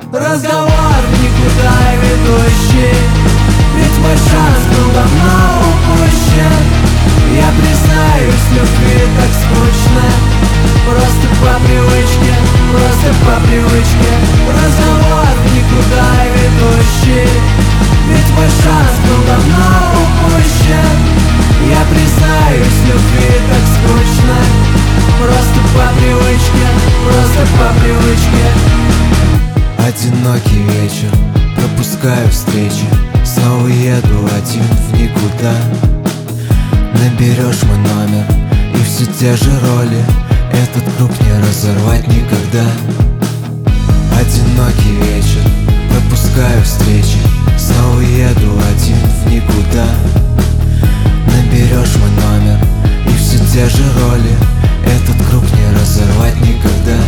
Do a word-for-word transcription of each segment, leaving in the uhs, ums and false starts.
Разговор в никуда ведущий, ведь мой шанс был давно упущен. Я признаюсь, любви так скучно, просто по привычке, просто по привычке. Разговор в никуда ведущий, ведь мой шанс был давно упущен. Я признаюсь, любви так скучно, просто по привычке, просто по привычке. Одинокий вечер, пропускаю встречи, снова еду один в никуда. Наберешь мой номер, и все те же роли, этот круг не разорвать никогда. Одинокий вечер, пропускаю встречи, снова еду один в никуда. Наберешь мой номер, и все те же роли, этот круг не разорвать никогда.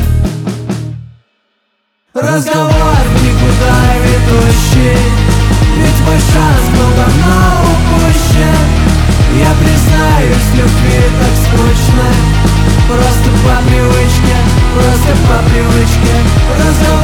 Разговор в никуда ведущий, ведь мой шанс был давно упущен. Я признаюсь, любви так скучно, просто по привычке, просто по привычке. Разговор